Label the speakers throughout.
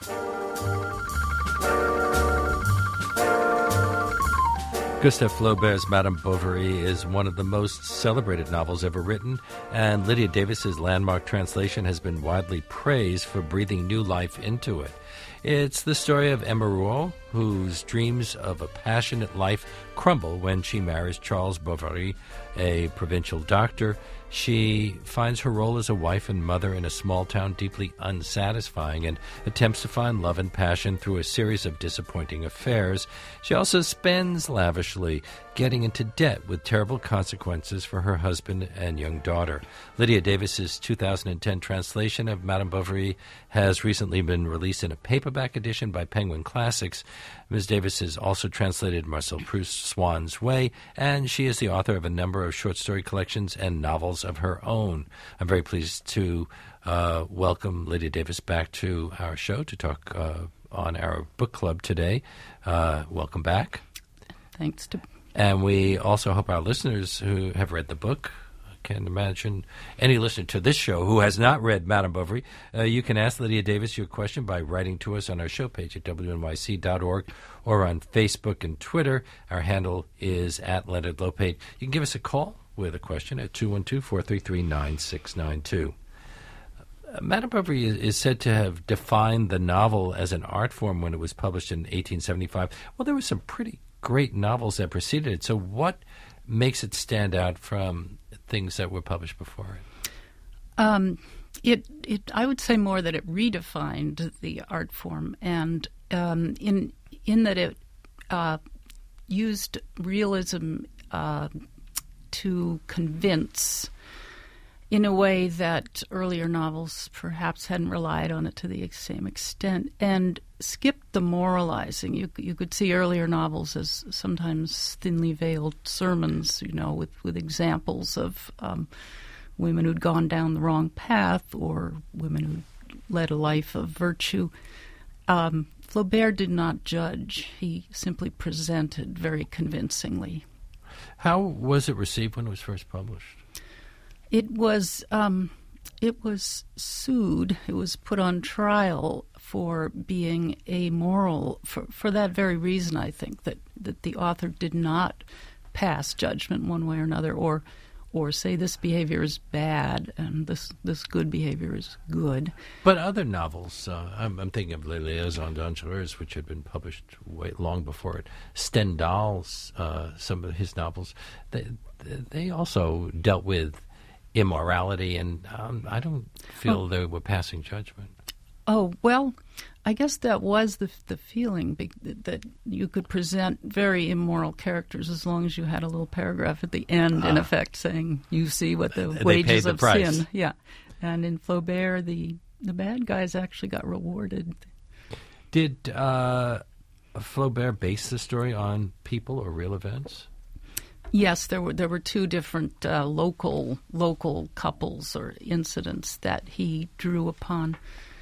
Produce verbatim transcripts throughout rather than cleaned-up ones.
Speaker 1: Gustave Flaubert's Madame Bovary is one of the most celebrated novels ever written, and Lydia Davis's landmark translation has been widely praised for breathing new life into it. It's the story of Emma Rouault, whose dreams of a passionate life crumble when she marries Charles Bovary, a provincial doctor. She finds her role as a wife and mother in a small town deeply unsatisfying and attempts to find love and passion through a series of disappointing affairs. She also spends lavishly, getting into debt with terrible consequences for her husband and young daughter. Lydia Davis's two thousand ten translation of Madame Bovary has recently been released in a paperback edition by Penguin Classics. Miz Davis has also translated Marcel Proust's Swan's Way, and she is the author of a number of short story collections and novels of her own. I'm very pleased to uh, welcome Lydia Davis back to our show to talk uh, on our book club today. Uh, welcome back.
Speaker 2: Thanks. To-
Speaker 1: and we also hope our listeners who have read the book, can imagine any listener to this show who has not read Madame Bovary, uh, you can ask Lydia Davis your question by writing to us on our show page at W N Y C dot org or on Facebook and Twitter. Our handle is at Leonard Lopate. You can give us a call with a question at two one two, four three three, nine six nine two. Uh, Madame Bovary is, is said to have defined the novel as an art form when it was published in eighteen seventy-five. Well, there were some pretty great novels that preceded it. So what makes it stand out from things that were published before it?
Speaker 2: Um, it, it, I would say more that it redefined the art form, and um, in in that it uh, used realism uh, to convince in a way that earlier novels perhaps hadn't relied on it to the same extent, and skipped the moralizing. You you could see earlier novels as sometimes thinly veiled sermons, you know, with, with examples of um, women who'd gone down the wrong path or women who led a life of virtue. Um, Flaubert did not judge. He simply presented very convincingly.
Speaker 1: How was it received when it was first published?
Speaker 2: It was um, it was sued. It was put on trial for being amoral. For for that very reason, I think that, that the author did not pass judgment one way or another, or or say this behavior is bad and this this good behavior is good.
Speaker 1: But other novels, uh, I'm, I'm thinking of Les Liaisons Dangereuses, which had been published way long before it. Stendhal's, uh, some of his novels, they they also dealt with immorality, and um, I don't feel oh. they were passing judgment.
Speaker 2: Oh, well, I guess that was the the feeling, be, that you could present very immoral characters as long as you had a little paragraph at the end, uh, in effect, saying, you see what the
Speaker 1: they
Speaker 2: wages
Speaker 1: the
Speaker 2: of
Speaker 1: price.
Speaker 2: sin. Yeah. And in Flaubert, the, the bad guys actually got rewarded.
Speaker 1: Did uh, Flaubert base the story on people or real events?
Speaker 2: Yes, there were there were two different uh, local local couples or incidents that he drew upon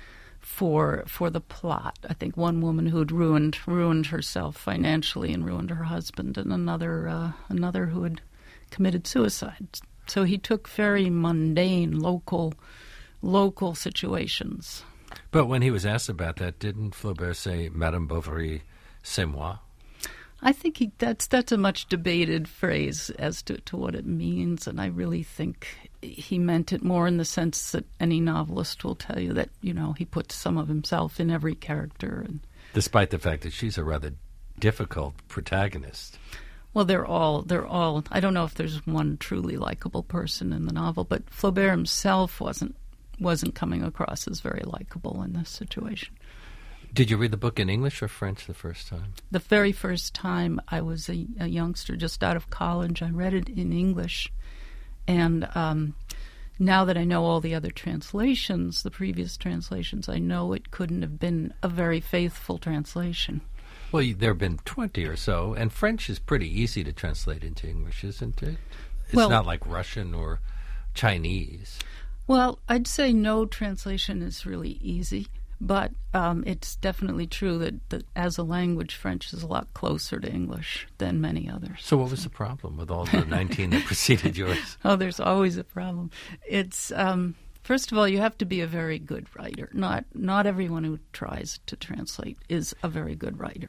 Speaker 2: for for the plot. I think one woman who had ruined ruined herself financially and ruined her husband, and another uh, another who had committed suicide. So he took very mundane local local situations.
Speaker 1: But when he was asked about that, didn't Flaubert say, "Madame Bovary, c'est moi"?
Speaker 2: I think he, that's that's a much debated phrase as to, to what it means, and I really think he meant it more in the sense that any novelist will tell you that, you know, he puts some of himself in every character. And
Speaker 1: despite the fact that she's a rather difficult protagonist.
Speaker 2: Well, they're all they're all. I don't know if there's one truly likable person in the novel, but Flaubert himself wasn't wasn't coming across as very likable in this situation.
Speaker 1: Did you read the book in English or French the first time?
Speaker 2: The very first time I was a, a youngster just out of college, I read it in English. And um, now that I know all the other translations, the previous translations, I know it couldn't have been a very faithful translation.
Speaker 1: Well, there have been twenty or so, and French is pretty easy to translate into English, isn't it? It's
Speaker 2: well,
Speaker 1: not like Russian or Chinese.
Speaker 2: Well, I'd say no translation is really easy. But um, it's definitely true that, that as a language, French is a lot closer to English than many others.
Speaker 1: So what was the problem with all the nineteen that preceded yours?
Speaker 2: Oh, there's always a problem. It's um, First of all, you have to be a very good writer. Not not everyone who tries to translate is a very good writer.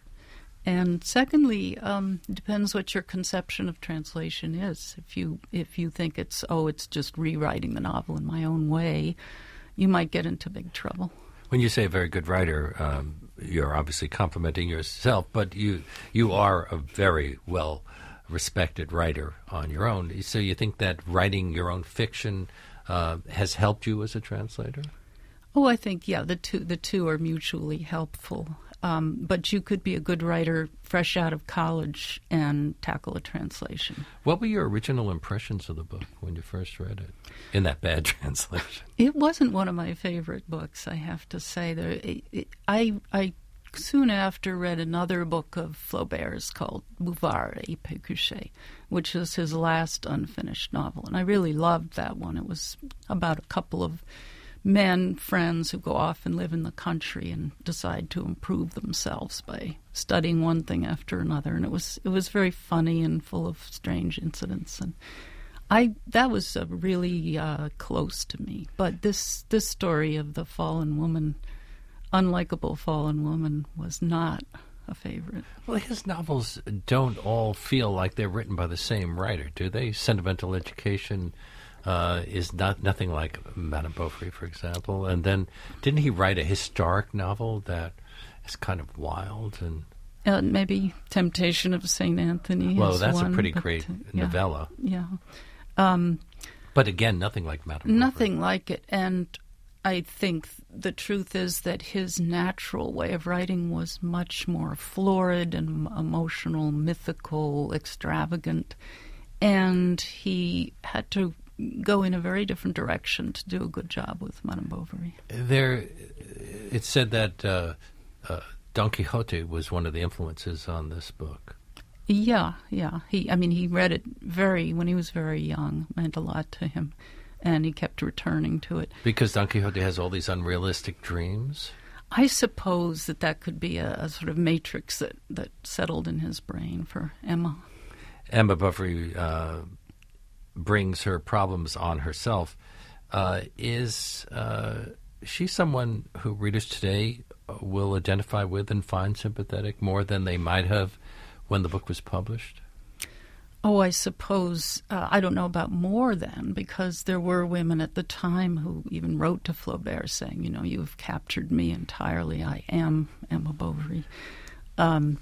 Speaker 2: And secondly, um, it depends what your conception of translation is. If you if you think it's, oh, it's just rewriting the novel in my own way, you might get into big trouble.
Speaker 1: When you say a very good writer, um, you're obviously complimenting yourself, but you you are a very well-respected writer on your own. So you think that writing your own fiction uh, has helped you as a translator?
Speaker 2: Oh, I think, yeah, the two the two are mutually helpful. Um, but you could be a good writer fresh out of college and tackle a translation.
Speaker 1: What were your original impressions of the book when you first read it, in that bad translation?
Speaker 2: It wasn't one of my favorite books, I have to say. There, it, it, I, I soon after read another book of Flaubert's called Bouvard et Pécuchet, which is his last unfinished novel. And I really loved that one. It was about a couple of men, friends who go off and live in the country and decide to improve themselves by studying one thing after another. And it was it was very funny and full of strange incidents. And I that was uh, really uh, close to me. But this this story of the fallen woman, unlikable fallen woman, was not a favorite.
Speaker 1: Well, his novels don't all feel like they're written by the same writer, do they? Sentimental Education Uh, is not nothing like Madame Bovary, for example. And then, didn't he write a historic novel that is kind of wild and
Speaker 2: uh, maybe Temptation of Saint Anthony?
Speaker 1: Well,
Speaker 2: is
Speaker 1: that's
Speaker 2: one,
Speaker 1: a pretty
Speaker 2: but,
Speaker 1: great
Speaker 2: uh, yeah,
Speaker 1: novella.
Speaker 2: Yeah, um,
Speaker 1: but again, nothing like Madame Bovary.
Speaker 2: Nothing like it. And I think the truth is that his natural way of writing was much more florid and emotional, mythical, extravagant, and he had to go in a very different direction to do a good job with Madame Bovary.
Speaker 1: There, it's said that uh, uh, Don Quixote was one of the influences on this book.
Speaker 2: Yeah, yeah. He, I mean, he read it very when he was very young. It meant a lot to him, and he kept returning to it.
Speaker 1: Because Don Quixote has all these unrealistic dreams?
Speaker 2: I suppose that that could be a, a sort of matrix that, that settled in his brain for Emma.
Speaker 1: Emma Bovary uh, brings her problems on herself. Uh, is uh, she someone who readers today will identify with and find sympathetic more than they might have when the book was published?
Speaker 2: Oh, I suppose, uh, I don't know about more than, because there were women at the time who even wrote to Flaubert saying, you know, you've captured me entirely. I am Emma Bovary. Um,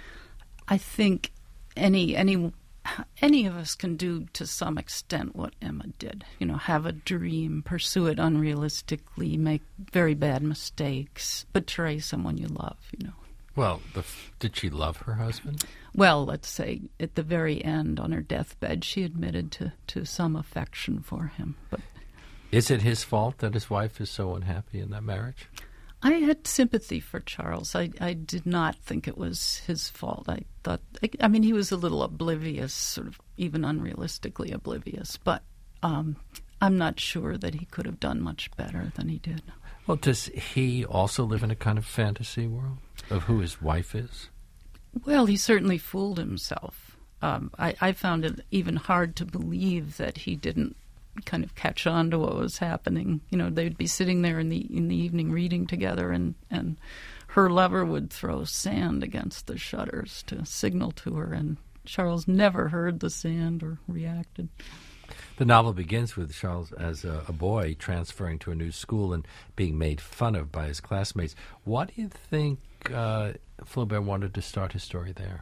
Speaker 2: I think any any any of us can do to some extent what Emma did. You know, have a dream, pursue it unrealistically, make very bad mistakes, betray someone you love, you know.
Speaker 1: Well, the, did she love her husband?
Speaker 2: Well, let's say at the very end, on her deathbed, she admitted to, to some affection for him. But
Speaker 1: is it his fault that his wife is so unhappy in that marriage?
Speaker 2: I had sympathy for Charles. I, I did not think it was his fault. I thought, I, I mean, he was a little oblivious, sort of even unrealistically oblivious, but um, I'm not sure that he could have done much better than he did.
Speaker 1: Well, does he also live in a kind of fantasy world of who his wife is?
Speaker 2: Well, he certainly fooled himself. Um, I, I found it even hard to believe that he didn't kind of catch on to what was happening. You know, they'd be sitting there in the in the evening reading together, and, and her lover would throw sand against the shutters to signal to her, and Charles never heard the sand or reacted.
Speaker 1: The novel begins with Charles as a, a boy transferring to a new school and being made fun of by his classmates. Why do you think uh, Flaubert wanted to start his story there?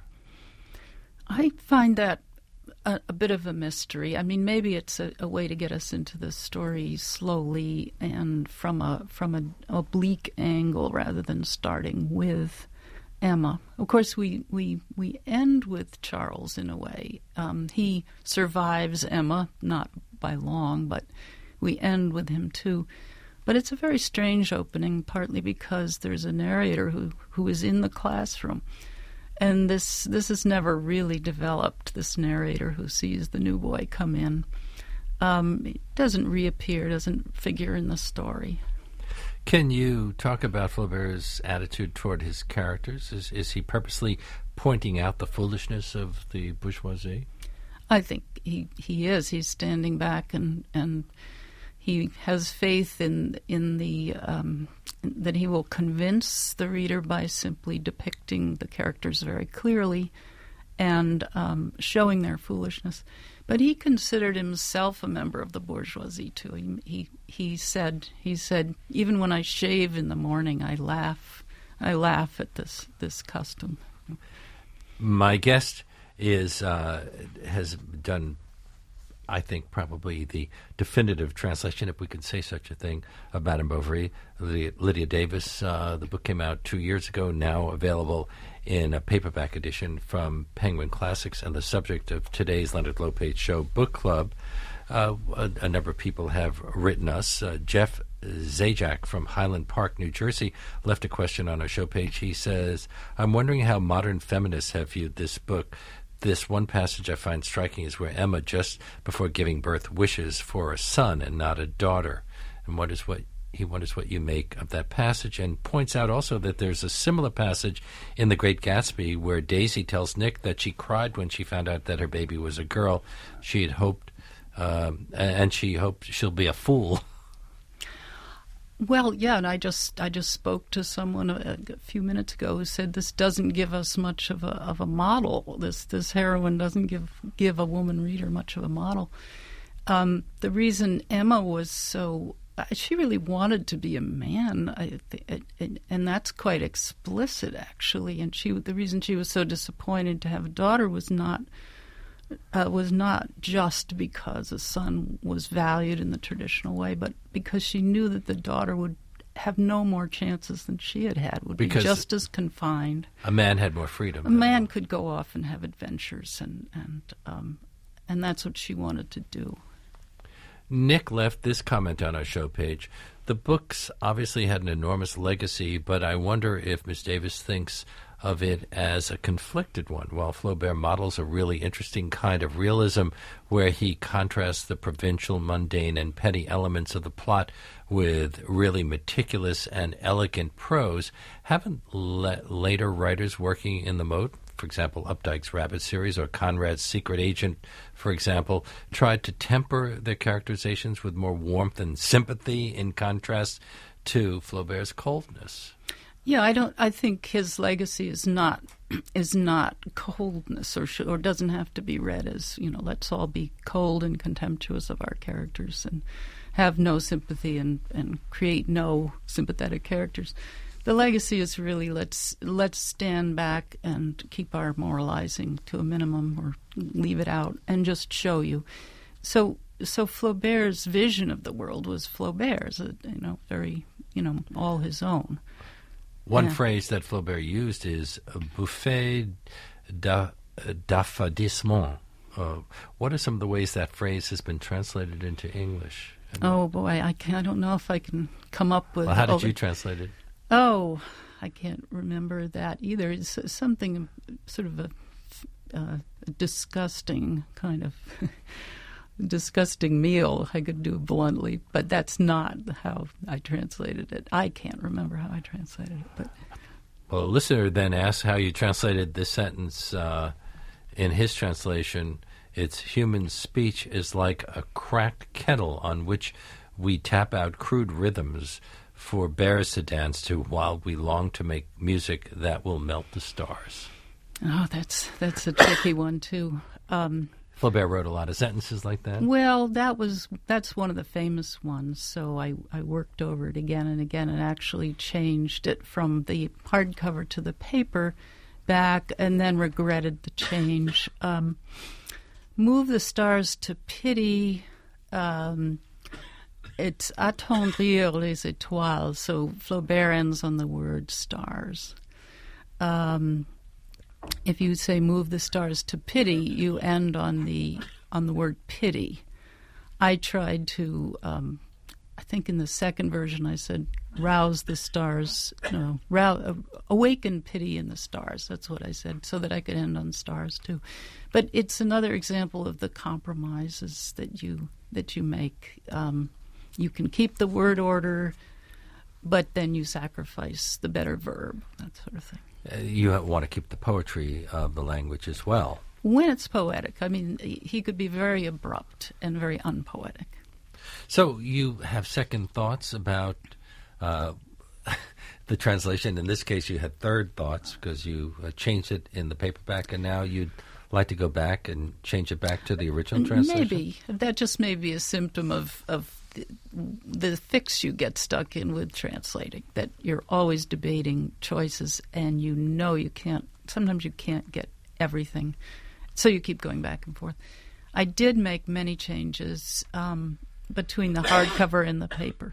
Speaker 2: I find that a, a bit of a mystery. I mean, maybe it's a, a way to get us into the story slowly and from a from an oblique angle rather than starting with Emma. Of course, we, we, we end with Charles in a way. Um, he survives Emma, not by long, but we end with him too. But it's a very strange opening, partly because there's a narrator who, who is in the classroom. And this this is never really developed, this narrator who sees the new boy come in. Um, it doesn't reappear, doesn't figure in the story.
Speaker 1: Can you talk about Flaubert's attitude toward his characters? Is is he purposely pointing out the foolishness of the bourgeoisie?
Speaker 2: I think he, he is. He's standing back and, and he has faith in in the um, that he will convince the reader by simply depicting the characters very clearly and um, showing their foolishness. But he considered himself a member of the bourgeoisie too. He he, he said he said even when I shave in the morning, I laugh. I laugh at this this custom.
Speaker 1: My guest is uh, has done, I think, probably the definitive translation, if we could say such a thing, of Madame Bovary. Lydia, Lydia Davis. Uh, the book came out two years ago, now available in a paperback edition from Penguin Classics, and the subject of today's Leonard Lopate Show Book Club. Uh, a, a number of people have written us. Uh, Jeff Zajac from Highland Park, New Jersey, left a question on our show page. He says, I'm wondering how modern feminists have viewed this book. This one passage I find striking is where Emma, just before giving birth, wishes for a son and not a daughter. And what is what he wonders what you make of that passage, and points out also that there's a similar passage in The Great Gatsby where Daisy tells Nick that she cried when she found out that her baby was a girl. She had hoped, um, and she hoped she'll be a fool.
Speaker 2: Well, yeah, and I just I just spoke to someone a, a few minutes ago who said this doesn't give us much of a of a model. This this heroine doesn't give give a woman reader much of a model. Um, the reason Emma was so she really wanted to be a man, I th- and, and that's quite explicit actually. And she the reason she was so disappointed to have a daughter was not. Uh, was not just because a son was valued in the traditional way, but because she knew that the daughter would have no more chances than she had had, would
Speaker 1: because
Speaker 2: be just as confined.
Speaker 1: A man had more freedom.
Speaker 2: A man could go off and have adventures, and and um, and that's what she wanted to do.
Speaker 1: Nick left this comment on our show page. The books obviously had an enormous legacy, but I wonder if Miss Davis thinks of it as a conflicted one, while Flaubert models a really interesting kind of realism where he contrasts the provincial, mundane, and petty elements of the plot with really meticulous and elegant prose. Haven't le- later writers working in the mode, for example, Updike's Rabbit series or Conrad's Secret Agent, for example, tried to temper their characterizations with more warmth and sympathy in contrast to Flaubert's coldness?
Speaker 2: Yeah, I don't. I think his legacy is not is not coldness, or sh- or doesn't have to be read as, you know, let's all be cold and contemptuous of our characters and have no sympathy and, and create no sympathetic characters. The legacy is really let's let's stand back and keep our moralizing to a minimum, or leave it out, and just show you. So so Flaubert's vision of the world was Flaubert's, you know, very, you know, all his own.
Speaker 1: One
Speaker 2: yeah.
Speaker 1: phrase that Flaubert used is bouffée d'affadissement. Uh, what are some of the ways that phrase has been translated into English? And
Speaker 2: oh, boy, I, can't, I don't know if I can come up with...
Speaker 1: Well, how did
Speaker 2: oh,
Speaker 1: you translate it?
Speaker 2: Oh, I can't remember that either. It's something sort of a, uh, disgusting kind of... disgusting meal, I could do it bluntly, but that's not how I translated it. I can't remember how I translated it. But
Speaker 1: well, a listener then asked how you translated this sentence uh, in his translation. It's human speech is like a cracked kettle on which we tap out crude rhythms for bears to dance to while we long to make music that will melt the stars.
Speaker 2: Oh, that's that's a tricky one, too. Um
Speaker 1: Flaubert wrote a lot of sentences like that.
Speaker 2: Well, that was that's one of the famous ones. So I, I worked over it again and again and actually changed it from the hardcover to the paper back, and then regretted the change. Um, move the stars to pity. Um, it's attendrir les étoiles. So Flaubert ends on the word stars. Um, If you say move the stars to pity, you end on the on the word pity. I tried to, um, I think in the second version I said rouse the stars, no, rouse, uh, awaken pity in the stars. That's what I said, so that I could end on stars too. But it's another example of the compromises that you that you make. Um, you can keep the word order, but then you sacrifice the better verb, that sort of thing.
Speaker 1: Uh, you want to keep the poetry of the language as well.
Speaker 2: When it's poetic. I mean, he could be very abrupt and very unpoetic.
Speaker 1: So you have second thoughts about uh, the translation. In this case, you had third thoughts because you uh, changed it in the paperback, and now you'd like to go back and change it back to the original translation?
Speaker 2: Maybe. That just may be a symptom of, of the, the fix you get stuck in with translating, that you're always debating choices and you know you can't, sometimes you can't get everything, so you keep going back and forth. I did make many changes um, between the hardcover and the paper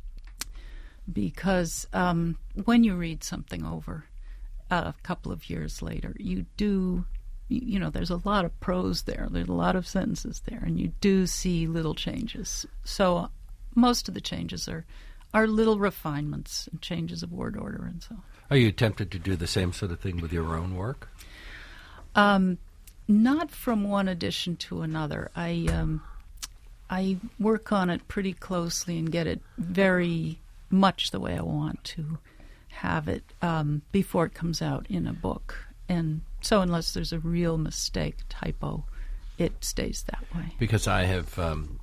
Speaker 2: because um, when you read something over uh, a couple of years later, you do... You know, there's a lot of prose there. There's a lot of sentences there, and you do see little changes. So most of the changes are, are little refinements and changes of word order and so on.
Speaker 1: Are you tempted to do the same sort of thing with your own work?
Speaker 2: Um, not from one edition to another. I um, I work on it pretty closely and get it very much the way I want to have it um, before it comes out in a book. And so unless there's a real mistake, typo, it stays that way.
Speaker 1: Because I have um,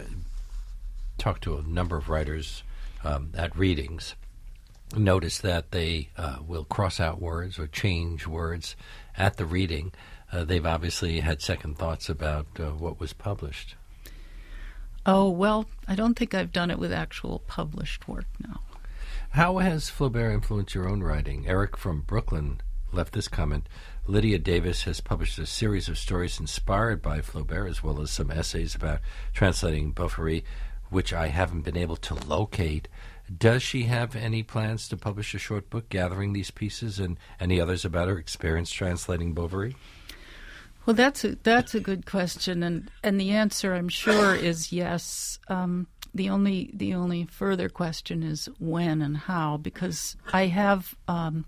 Speaker 1: talked to a number of writers um, at readings, noticed that they uh, will cross out words or change words at the reading. Uh, they've obviously had second thoughts about uh, what was published.
Speaker 2: Oh, well, I don't think I've done it with actual published work, no.
Speaker 1: How has Flaubert influenced your own writing? Eric from Brooklyn left this comment: Lydia Davis has published a series of stories inspired by Flaubert, as well as some essays about translating Bovary, which I haven't been able to locate. Does she have any plans to publish a short book gathering these pieces and any others about her experience translating Bovary?
Speaker 2: Well, that's a, that's a good question, and, and the answer, I'm sure, is yes. Um, the only the only further question is when and how, because I have... Um,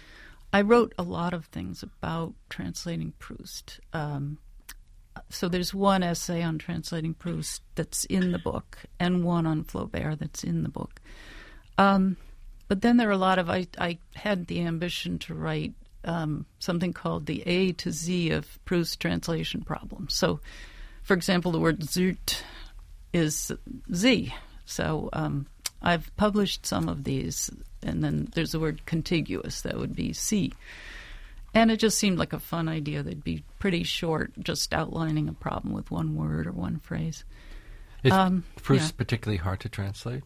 Speaker 2: I wrote a lot of things about translating Proust. Um, so there's one essay on translating Proust that's in the book, and one on Flaubert that's in the book. Um, but then there are a lot of, I, I had the ambition to write um, something called the A to Z of Proust translation problems. So, for example, the word Zoot is Z. So um, I've published some of these. And then there's the word contiguous, that would be C. And it just seemed like a fun idea. They'd be pretty short, just outlining a problem with one word or one phrase.
Speaker 1: Is
Speaker 2: um,
Speaker 1: Proust
Speaker 2: yeah.
Speaker 1: particularly hard to translate?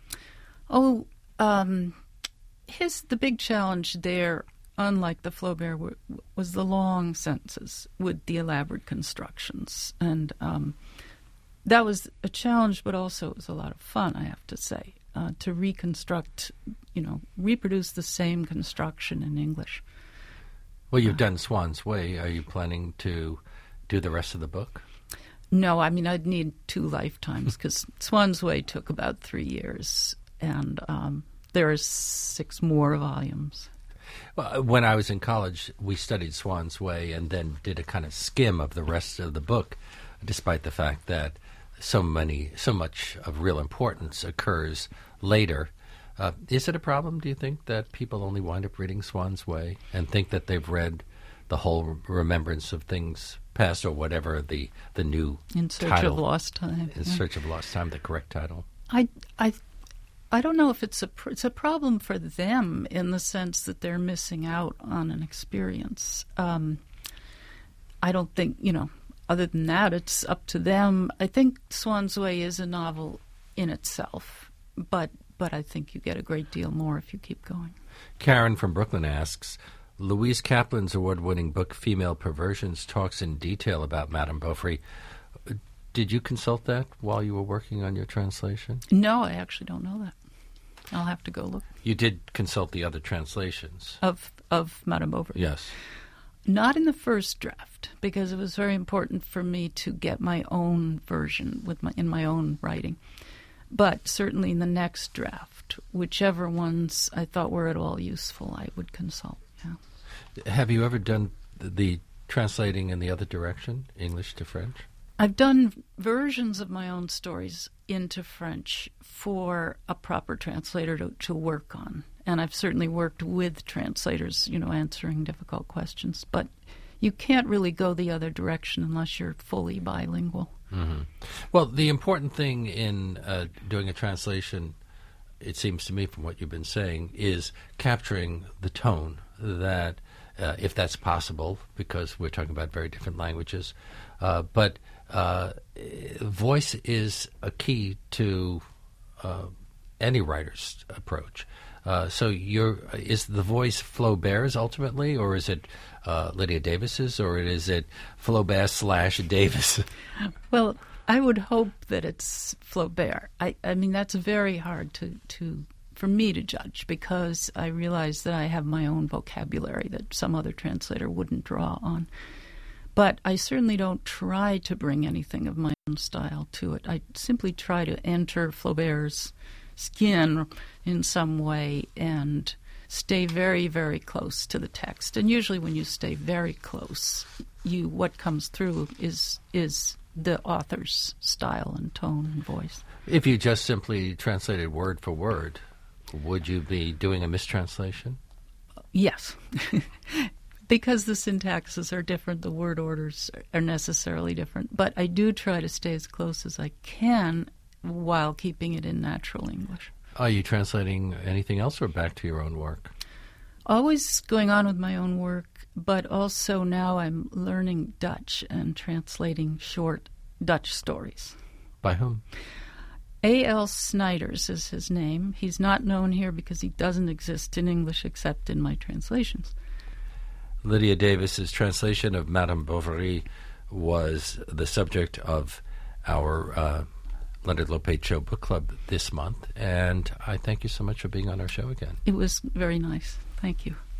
Speaker 2: Oh, um, his the big challenge there, unlike the Flaubert, w- was the long sentences with the elaborate constructions. And um, that was a challenge, but also it was a lot of fun, I have to say. Uh, to reconstruct, you know, reproduce the same construction in English.
Speaker 1: Well, you've
Speaker 2: Uh,
Speaker 1: done Swan's Way. Are you planning to do the rest of the book?
Speaker 2: No, I mean, I'd need two lifetimes because Swan's Way took about three years, and um, there are six more volumes.
Speaker 1: Well, when I was in college, we studied Swan's Way and then did a kind of skim of the rest of the book, despite the fact that so many, so much of real importance occurs later. Uh, is it a problem, do you think, that people only wind up reading Swan's Way and think that they've read the whole remembrance of things past, or whatever the, the new
Speaker 2: In Search
Speaker 1: title,
Speaker 2: of Lost Time.
Speaker 1: In
Speaker 2: yeah.
Speaker 1: Search of Lost Time, the correct title?
Speaker 2: I, I, I don't know if it's a pr- it's a problem for them in the sense that they're missing out on an experience. Um, I don't think, you know, other than that, it's up to them. I think Swan's Way is a novel in itself, but but I think you get a great deal more if you keep going.
Speaker 1: Karen from Brooklyn asks, Louise Kaplan's award-winning book, Female Perversions, talks in detail about Madame Bovary. Did you consult that while you were working on your translation?
Speaker 2: No, I actually don't know that. I'll have to go look.
Speaker 1: You did consult the other translations.
Speaker 2: Of, of Madame Bovary?
Speaker 1: Yes.
Speaker 2: Not in the first draft, because it was very important for me to get my own version with my in my own writing. But certainly in the next draft, whichever ones I thought were at all useful, I would consult. Yeah.
Speaker 1: Have you ever done the, the translating in the other direction, English to French?
Speaker 2: I've done versions of my own stories into French for a proper translator to, to work on. And I've certainly worked with translators, you know, answering difficult questions. But you can't really go the other direction unless you're fully bilingual.
Speaker 1: Mm-hmm. Well, the important thing in uh, doing a translation, it seems to me from what you've been saying, is capturing the tone that, uh, if that's possible, because we're talking about very different languages, uh, but uh, voice is a key to uh, any writer's approach. Uh, so you're, is the voice Flaubert's ultimately, or is it uh, Lydia Davis's, or is it Flaubert slash Davis?
Speaker 2: Well, I would hope that it's Flaubert. I, I mean, that's very hard to, to for me to judge, because I realize that I have my own vocabulary that some other translator wouldn't draw on. But I certainly don't try to bring anything of my own style to it. I simply try to enter Flaubert's skin in some way and stay very, very close to the text. And usually when you stay very close, you what comes through is is the author's style and tone and voice.
Speaker 1: If you just simply translated word for word, would you be doing a mistranslation?
Speaker 2: Yes. Because the syntaxes are different, the word orders are necessarily different. But I do try to stay as close as I can while keeping it in natural English.
Speaker 1: Are you translating anything else or back to your own work?
Speaker 2: Always going on with my own work, but also now I'm learning Dutch and translating short Dutch stories.
Speaker 1: By whom?
Speaker 2: A L Snijders is his name. He's not known here because he doesn't exist in English except in my translations.
Speaker 1: Lydia Davis's translation of Madame Bovary was the subject of our uh, Leonard Lopate Show Book Club this month, and I thank you so much for being on our show again.
Speaker 2: It was very nice. Thank you.